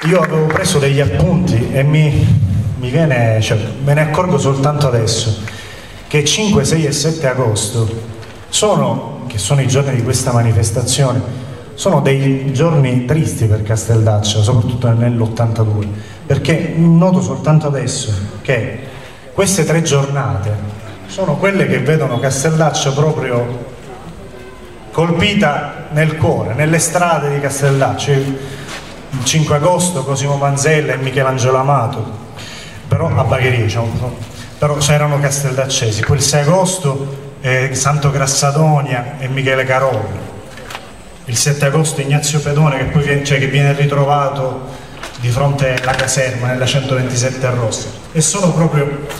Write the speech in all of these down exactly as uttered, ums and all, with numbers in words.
io avevo preso degli appunti e mi, mi viene, cioè, me ne accorgo soltanto adesso, che cinque, sei e sette agosto sono, che sono i giorni di questa manifestazione, sono dei giorni tristi per Casteldaccia, soprattutto nell'ottantadue, perché noto soltanto adesso che queste tre giornate sono quelle che vedono Casteldaccia proprio colpita nel cuore, nelle strade di Casteldaccia. Il cinque agosto Cosimo Manzella e Michelangelo Amato, però a Bagheria, diciamo, però c'erano casteldaccesi. Poi il sei agosto eh, Santo Grassadonia e Michele Caroli, il sette agosto Ignazio Pedone, che poi viene, cioè, che viene ritrovato di fronte alla caserma nella centoventisette a Rossa, e sono proprio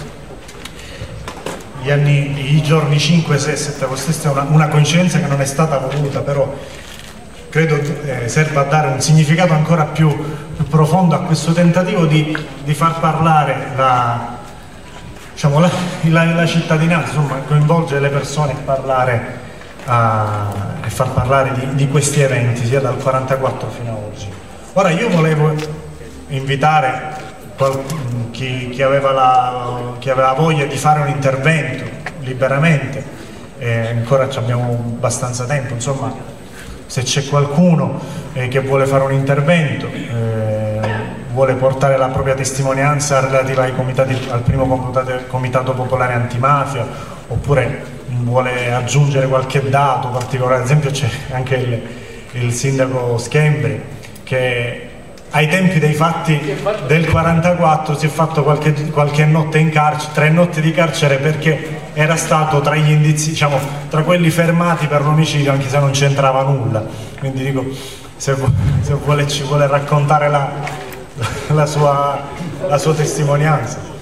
gli anni, i giorni cinque, sei e sette agosto. Questa è una, una coincidenza che non è stata voluta, però credo eh, serva a dare un significato ancora più, più profondo a questo tentativo di, di far parlare la, diciamo, la, la, la cittadinanza, insomma, coinvolgere le persone e parlare a, e far parlare di, di questi eventi sia dal quarantaquattro fino ad oggi. Ora io volevo invitare qual, chi, chi, aveva la, chi aveva voglia di fare un intervento liberamente, eh, ancora abbiamo abbastanza tempo, insomma, se c'è qualcuno eh, che vuole fare un intervento, eh, vuole portare la propria testimonianza relativa ai comitati, al primo comitato, comitato popolare antimafia, oppure vuole aggiungere qualche dato particolare, ad esempio c'è anche il, il sindaco Schembri che ai tempi dei fatti del quarantaquattro si è fatto qualche, qualche notte in carcere, tre notti di carcere, perché era stato tra gli indizi, diciamo, tra quelli fermati per l'omicidio, anche se non c'entrava nulla. Quindi dico, se, se vuole, ci vuole raccontare la, la, sua, la sua testimonianza.